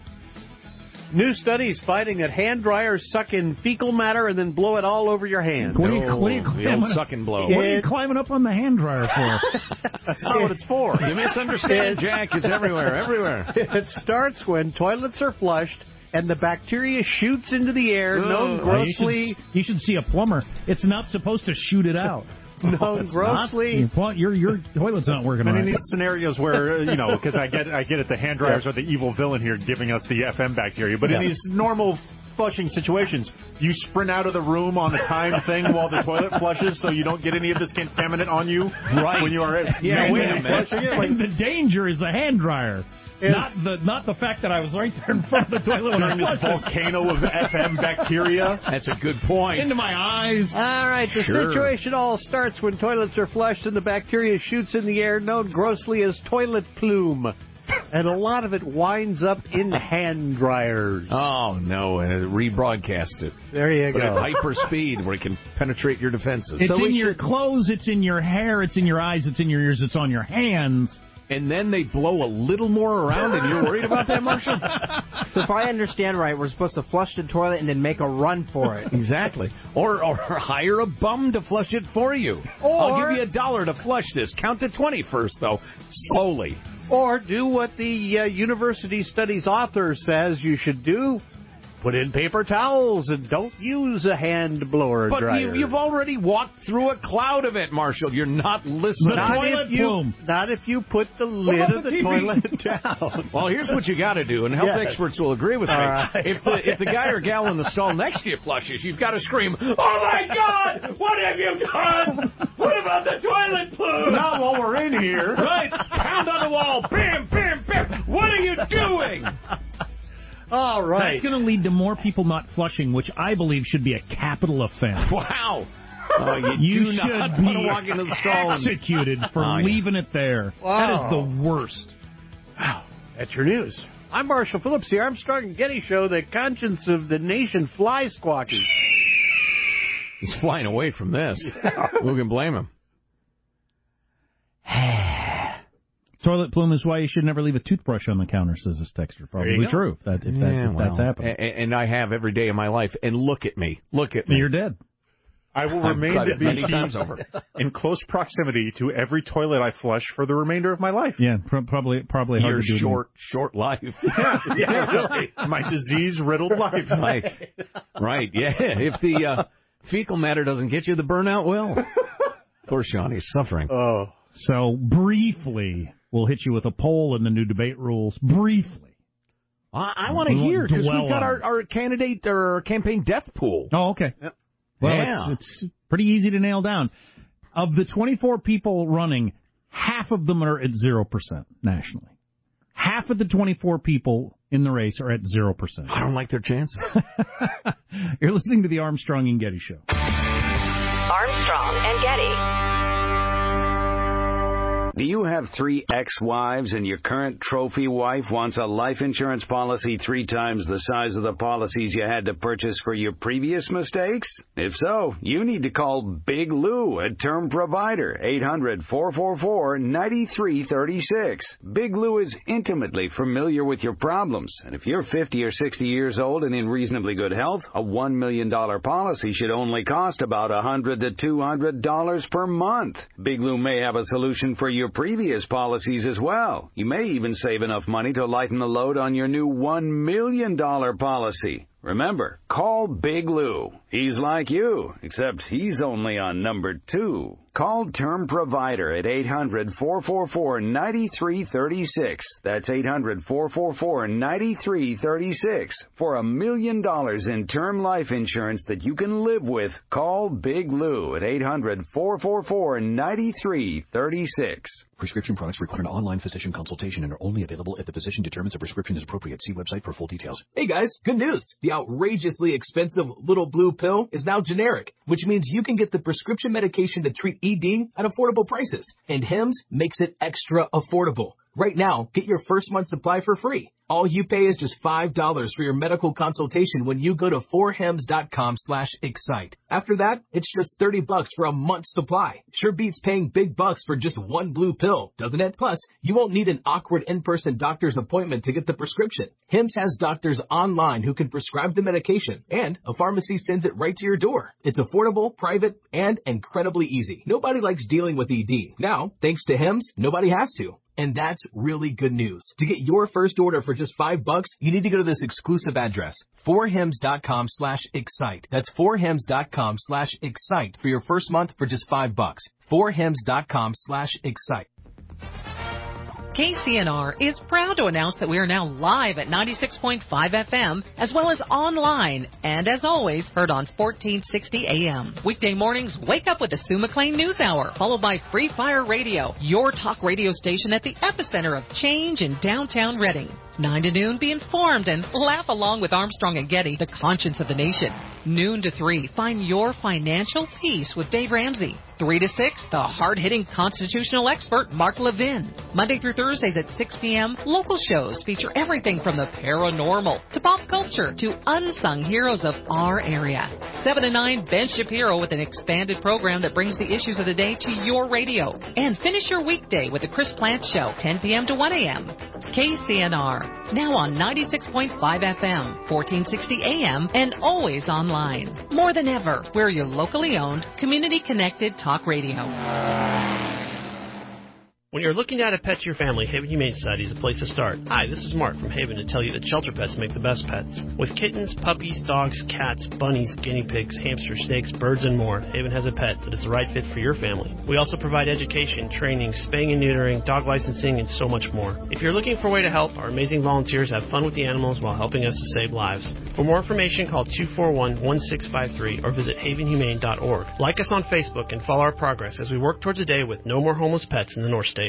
New studies finding that hand dryers suck in fecal matter and then blow it all over your hands. What are you suck and blow. What are you climbing up on the hand dryer for? That's not what it's for. You misunderstand, Jack. It's everywhere. It starts when toilets are flushed and the bacteria shoots into the air, known grossly... You should see a plumber. It's not supposed to shoot it out. Known grossly... Your toilet's not working right. In these scenarios where, because I get it, the hand dryers are the evil villain here giving us the FM bacteria. But in these normal flushing situations, you sprint out of the room on a time thing while the toilet flushes so you don't get any of this contaminant on you. Right. When you are wait a minute. The danger is the hand dryer. Not the fact that I was right there in front of the toilet when during this volcano of FM bacteria. That's a good point. Into my eyes. All right, the situation all starts when toilets are flushed and the bacteria shoots in the air, known grossly as toilet plume. And a lot of it winds up in hand dryers. Oh, no, and rebroadcast it. There you go. But at hyper speed where it can penetrate your defenses. It's in your clothes, it's in your hair, it's in your eyes, it's in your ears, it's on your hands. And then they blow a little more around, and you're worried about that, Marshall? So if I understand right, we're supposed to flush the toilet and then make a run for it. Exactly. Or hire a bum to flush it for you. I'll give you $1 to flush this. Count to 20 first, though. Slowly. Or do what the university studies author says you should do. Put in paper towels and don't use a hand blower dryer. But you've already walked through a cloud of it, Marshall. You're not listening. Not if you put the lid of the toilet down. Well, here's what you got to do, and health experts will agree with me. Right. If the guy or gal in the stall next to you flushes, you've got to scream, "Oh my God! What have you done? What about the toilet plume?" Not while we're in here. Right? Pound on the wall. Bam, bam, bam. What are you doing? All right. That's going to lead to more people not flushing, which I believe should be a capital offense. Wow. You do should not be want to walk into the stall executed for leaving it there. Wow. That is the worst. Wow. That's your news. I'm Marshall Phillips, the Armstrong and Getty Show, the conscience of the nation fly squawking. He's flying away from this. Who can blame him? Toilet plume is why you should never leave a toothbrush on the counter, says this texter. Probably true. If that's happening. And I have every day of my life. And look at me. Look at me. You're dead. I will remain to be many times over. in close proximity to every toilet I flush for the remainder of my life. Yeah, probably hard Your to do. short life. Yeah, really. My disease-riddled life. Right, yeah. If the fecal matter doesn't get you, the burnout will. Poor Shawnee's suffering. Oh. So, briefly, we'll hit you with a poll in the new debate rules. Briefly. I want to hear, because we've got our candidate or campaign death pool. Oh, okay. Yep. Well, it's pretty easy to nail down. Of the 24 people running, half of them are at 0% nationally. Half of the 24 people in the race are at 0%. I don't like their chances. You're listening to the Armstrong and Getty Show. Armstrong and Getty. Do you have 3 ex-wives and your current trophy wife wants a life insurance policy 3 times the size of the policies you had to purchase for your previous mistakes? If so, you need to call Big Lou at Term Provider, 800-444-9336. Big Lou is intimately familiar with your problems, and if you're 50 or 60 years old and in reasonably good health, a $1 million policy should only cost about $100 to $200 per month. Big Lou may have a solution for your previous policies as well. You may even save enough money to lighten the load on your new $1 million policy. Remember, call Big Lou. He's like you, except he's only on number 2. Call Term Provider at 800-444-9336. That's 800-444-9336. For $1 million in term life insurance that you can live with, call Big Lou at 800-444-9336. Prescription products require an online physician consultation and are only available if the physician determines a prescription is appropriate. See website for full details. Hey guys, good news. The outrageously expensive little blue pill is now generic, which means you can get the prescription medication to treat ED at affordable prices. And Hims makes it extra affordable. Right now, get your first month supply for free. All you pay is just $5 for your medical consultation when you go to 4hims.com/excite. After that, it's just $30 for a month's supply. Sure beats paying big bucks for just one blue pill, doesn't it? Plus, you won't need an awkward in-person doctor's appointment to get the prescription. Hims has doctors online who can prescribe the medication, and a pharmacy sends it right to your door. It's affordable, private, and incredibly easy. Nobody likes dealing with ED. Now, thanks to Hims, nobody has to. And that's really good news. To get your first order for just $5, you need to go to this exclusive address, 4hims.com/excite. That's 4hims.com/excite for your first month for just $5. 4hims.com/excite. KCNR is proud to announce that we are now live at 96.5 FM, as well as online, and as always, heard on 1460 AM. Weekday mornings, wake up with the Sue McLean News Hour, followed by Free Fire Radio, your talk radio station at the epicenter of change in downtown Reading. 9 to noon, be informed and laugh along with Armstrong and Getty, the conscience of the nation. Noon to 3, find your financial peace with Dave Ramsey. 3 to 6, the hard-hitting constitutional expert Mark Levin. Monday through Thursdays at 6 p.m., local shows feature everything from the paranormal to pop culture to unsung heroes of our area. 7 to 9, Ben Shapiro with an expanded program that brings the issues of the day to your radio. And finish your weekday with the Chris Plante Show, 10 p.m. to 1 a.m. KCNR, now on 96.5 FM, 1460 AM, and always online. More than ever, we're your locally owned, community-connected talk radio. When you're looking at a pet to your family, Haven Humane Society is the place to start. Hi, this is Mark from Haven to tell you that shelter pets make the best pets. With kittens, puppies, dogs, cats, bunnies, guinea pigs, hamsters, snakes, birds, and more, Haven has a pet that is the right fit for your family. We also provide education, training, spaying and neutering, dog licensing, and so much more. If you're looking for a way to help, our amazing volunteers have fun with the animals while helping us to save lives. For more information, call 241-1653 or visit havenhumane.org. Like us on Facebook and follow our progress as we work towards a day with no more homeless pets in the North State.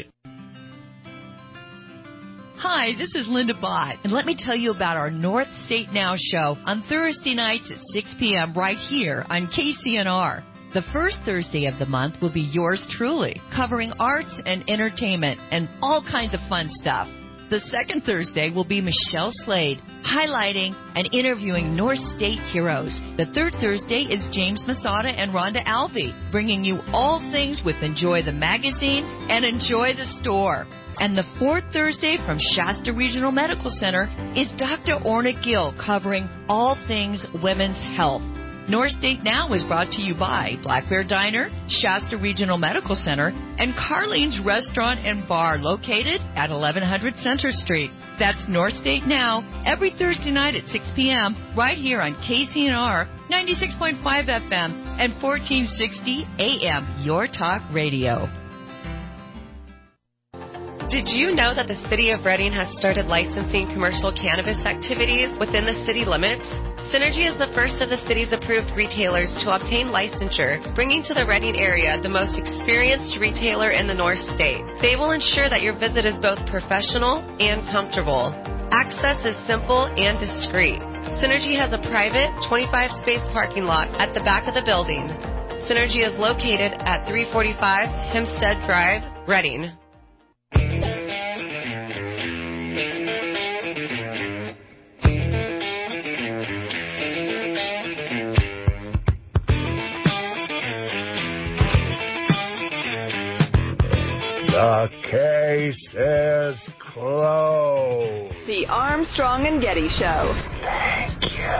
Hi, this is Linda Bott, and let me tell you about our North State Now show on Thursday nights at 6 p.m. right here on KCNR. The first Thursday of the month will be yours truly, covering arts and entertainment and all kinds of fun stuff. The second Thursday will be Michelle Slade, highlighting and interviewing North State heroes. The third Thursday is James Masada and Rhonda Alvey, bringing you all things with Enjoy the Magazine and Enjoy the Store. And the fourth Thursday from Shasta Regional Medical Center is Dr. Orna Gill, covering all things women's health. North State Now is brought to you by Black Bear Diner, Shasta Regional Medical Center, and Carlene's Restaurant and Bar, located at 1100 Center Street. That's North State Now, every Thursday night at 6 p.m., right here on KCNR 96.5 FM and 1460 AM, Your Talk Radio. Did you know that the City of Reading has started licensing commercial cannabis activities within the city limits? Synergy is the first of the city's approved retailers to obtain licensure, bringing to the Reading area the most experienced retailer in the North State. They will ensure that your visit is both professional and comfortable. Access is simple and discreet. Synergy has a private 25-space parking lot at the back of the building. Synergy is located at 345 Hempstead Drive, Reading. The case is closed. The Armstrong and Getty Show. Thank you.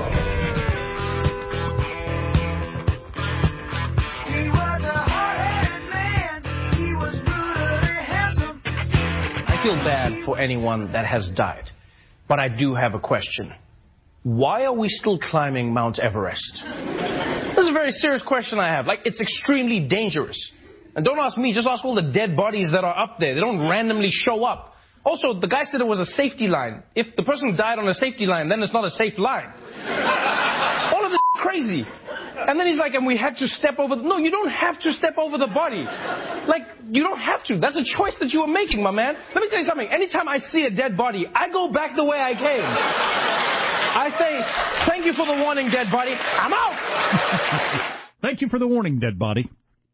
He was a hard-headed man. He was brutally handsome. I feel bad for anyone that has died, but I do have a question. Why are we still climbing Mount Everest? This is a very serious question I have. Like, it's extremely dangerous. And don't ask me, just ask all the dead bodies that are up there. They don't randomly show up. Also, the guy said it was a safety line. If the person died on a safety line, then it's not a safe line. All of this is crazy. And then he's like, and we had to step over... No, you don't have to step over the body. Like, you don't have to. That's a choice that you are making, my man. Let me tell you something. Anytime I see a dead body, I go back the way I came. I say, thank you for the warning, dead body. I'm out. Thank you for the warning, dead body.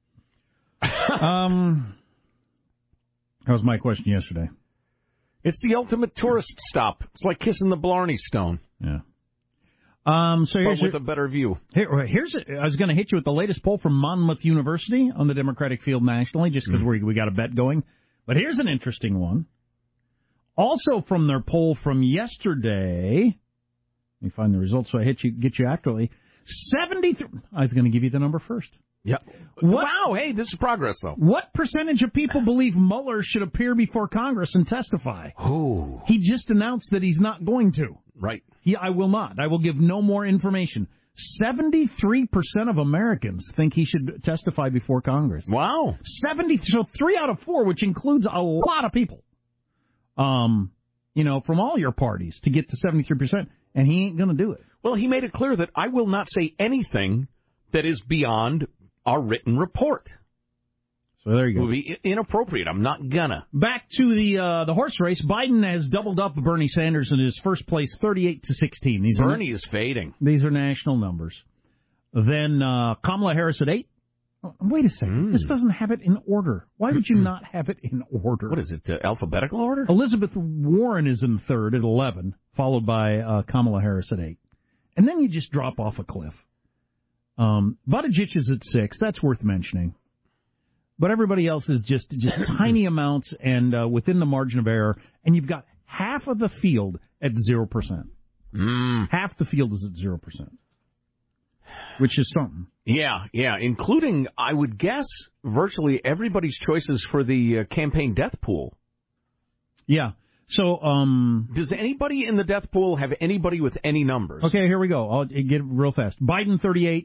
That was my question yesterday. It's the ultimate tourist stop. It's like kissing the Blarney Stone. Yeah. So here's but with a better view. I was going to hit you with the latest poll from Monmouth University on the Democratic field nationally, just because we got a bet going. But here's an interesting one. Also from their poll from yesterday. Let me find the results so I get you accurately. 73. I was going to give you the number first. Yeah. Wow, hey, this is progress, though. What percentage of people believe Mueller should appear before Congress and testify? Oh. He just announced that he's not going to. Right. I will not. I will give no more information. 73% of Americans think he should testify before Congress. Wow. So 3 out of 4, which includes a lot of people, from all your parties to get to 73%, and he ain't going to do it. Well, he made it clear that I will not say anything that is beyond our written report. So there you go. It would be inappropriate. I'm not gonna. Back to the horse race. Biden has doubled up Bernie Sanders in his first place, 38-16. Bernie is fading. These are national numbers. Then Kamala Harris at 8. Oh, wait a second. This doesn't have it in order. Why would you not have it in order? What is it, alphabetical order? Elizabeth Warren is in third at 11, followed by Kamala Harris at 8. And then you just drop off a cliff. Buttigieg is at 6. That's worth mentioning. But everybody else is just tiny amounts and within the margin of error. And you've got half of the field at 0%. Half the field is at 0%. Which is something. Yeah, including, I would guess, virtually everybody's choices for the campaign death pool. Yeah. So, does anybody in the death pool have anybody with any numbers? Okay, here we go. I'll get it real fast. Biden, 38.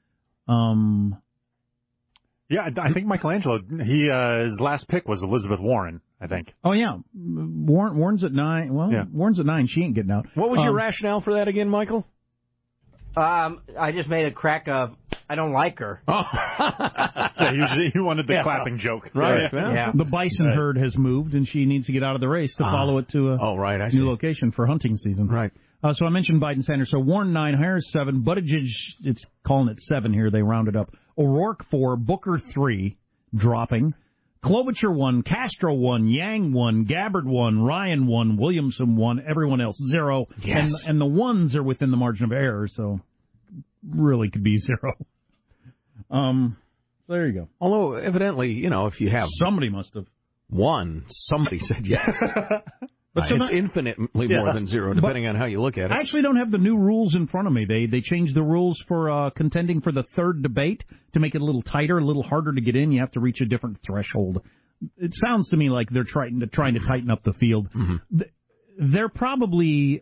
Yeah, I think Michelangelo, his last pick was Elizabeth Warren, I think. Oh, yeah. Warren's at 9. Well, yeah. Warren's at 9. She ain't getting out. What was your rationale for that again, Michael? I just made a crack of, I don't like her. Oh. Yeah, he wanted the clapping joke. Right. Yeah. The bison herd has moved, and she needs to get out of the race to follow it to a new location for hunting season. Right. So I mentioned Biden, Sanders. So Warren, 9, Harris, 7. Buttigieg, it's calling it 7 here. They rounded up. O'Rourke 4, Booker 3, dropping. Klobuchar 1, Castro 1, Yang 1, Gabbard 1, Ryan 1, Williamson 1, everyone else 0. Yes. And the ones are within the margin of error, so really could be 0. So there you go. Although, evidently, if you have... Somebody must have. One, somebody said yes. But it's infinitely more than 0, depending on how you look at it. I actually don't have the new rules in front of me. They changed the rules for contending for the third debate to make it a little tighter, a little harder to get in. You have to reach a different threshold. It sounds to me like they're trying to tighten up the field. Mm-hmm. They're probably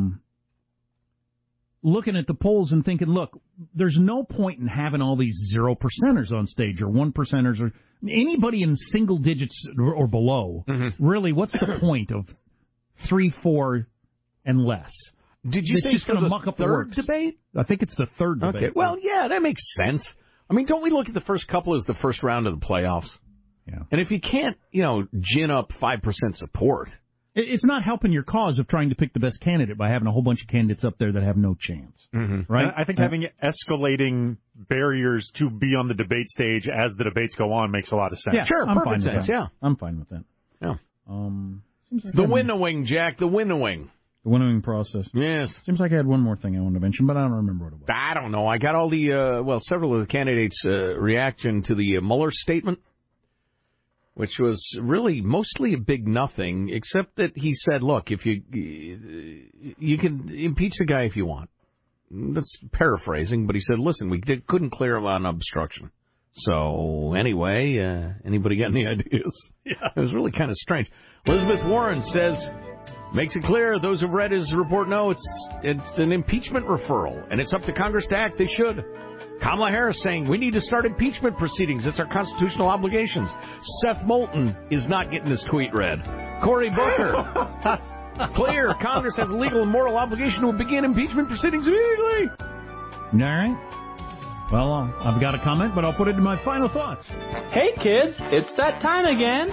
looking at the polls and thinking, look, there's no point in having all these 0%ers on stage or 1%ers or anybody in single digits or below. Mm-hmm. Really, what's the point of 3, 4, and less? Did you say it's for going to the muck up third the debate? I think it's the third debate. Okay, well, yeah, that makes sense. I mean, don't we look at the first couple as the first round of the playoffs? Yeah. And if you can't, gin up 5% support... It's not helping your cause of trying to pick the best candidate by having a whole bunch of candidates up there that have no chance. Mm-hmm. Right? And I think having escalating barriers to be on the debate stage as the debates go on makes a lot of sense. Yeah, sure, I'm perfect sense, yeah. I'm fine with that. Yeah. Seems like the winnowing, Jack, the winnowing. The winnowing process. Yes. Seems like I had one more thing I wanted to mention, but I don't remember what it was. I don't know. I got all the, several of the candidates' reaction to the Mueller statement, which was really mostly a big nothing, except that he said, look, if you can impeach the guy if you want. That's paraphrasing, but he said, listen, we couldn't clear him on obstruction. So, anyway, anybody got any ideas? Yeah. It was really kind of strange. Elizabeth Warren says, makes it clear, those who've read his report know it's an impeachment referral, and it's up to Congress to act. They should. Kamala Harris saying, we need to start impeachment proceedings. It's our constitutional obligations. Seth Moulton is not getting his tweet read. Cory Booker. Clear. Congress has a legal and moral obligation to begin impeachment proceedings immediately. All right. Well, I've got a comment, but I'll put it in my final thoughts. Hey, kids. It's that time again.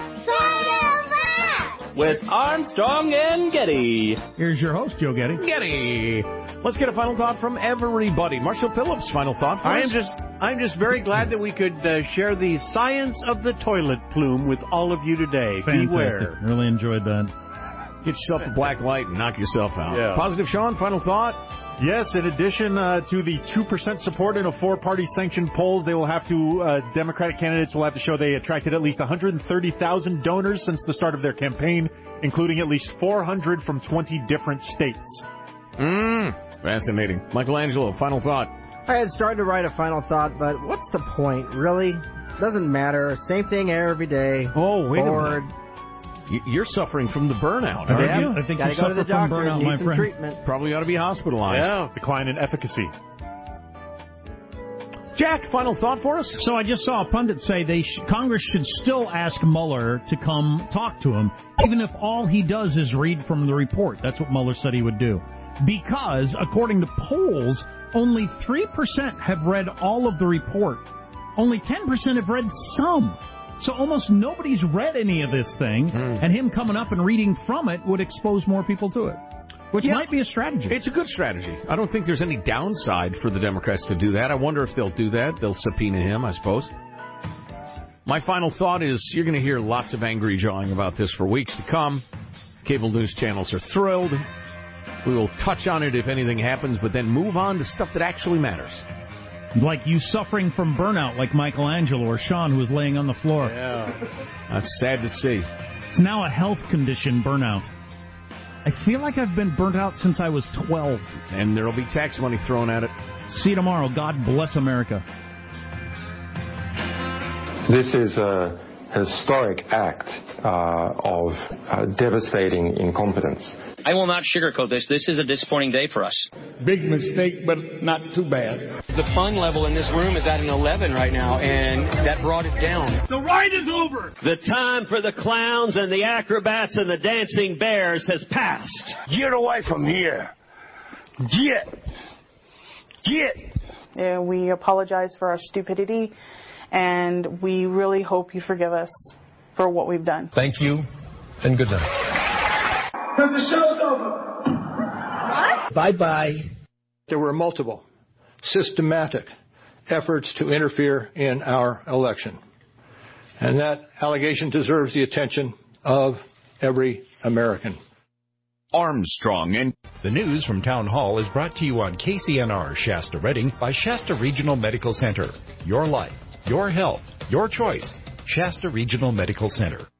With Armstrong and Getty. Here's your host, Joe Getty. Getty. Let's get a final thought from everybody. Marshall Phillips, final thought for us. I'm just very glad that we could share the science of the toilet plume with all of you today. Fantastic. Beware. Really enjoyed that. Get yourself a black light and knock yourself out. Yeah. Positive Sean, final thought? Yes, in addition to the 2% support in a 4-party sanctioned polls, they will have to, Democratic candidates will have to show they attracted at least 130,000 donors since the start of their campaign, including at least 400 from 20 different states. Fascinating. Michelangelo, final thought. I had started to write a final thought, but what's the point, really? Doesn't matter. Same thing every day. Oh, wait Bored. a minute. You're suffering from the burnout, aren't aren't you? you? I think Gotta you go to suffer the doctor. from burnout, Need my some friend. treatment. Probably ought to be hospitalized. Yeah, decline in efficacy. Jack, final thought for us? So I just saw a pundit say Congress should still ask Mueller to come talk to him, even if all he does is read from the report. That's what Mueller said he would do. Because, according to polls, only 3% have read all of the report. Only 10% have read some. So almost nobody's read any of this thing, and him coming up and reading from it would expose more people to it, which might be a strategy. It's a good strategy. I don't think there's any downside for the Democrats to do that. I wonder if they'll do that. They'll subpoena him, I suppose. My final thought is you're going to hear lots of angry jawing about this for weeks to come. Cable news channels are thrilled. We will touch on it if anything happens, but then move on to stuff that actually matters. Like you suffering from burnout like Michelangelo or Sean, who was laying on the floor. Yeah. That's sad to see. It's now a health condition, burnout. I feel like I've been burnt out since I was 12. And there'll be tax money thrown at it. See you tomorrow. God bless America. This is a historic act of devastating incompetence. I will not sugarcoat this. This is a disappointing day for us. Big mistake, but not too bad. The fun level in this room is at an 11 right now, and that brought it down. The ride is over. The time for the clowns and the acrobats and the dancing bears has passed. Get away from here. Get. We apologize for our stupidity, and we really hope you forgive us for what we've done. Thank you, and good night. The show's over. What? Bye-bye. There were multiple, systematic, efforts to interfere in our election. And that allegation deserves the attention of every American. Armstrong and the news from Town Hall is brought to you on KCNR Shasta Redding by Shasta Regional Medical Center. Your life, your health, your choice. Shasta Regional Medical Center.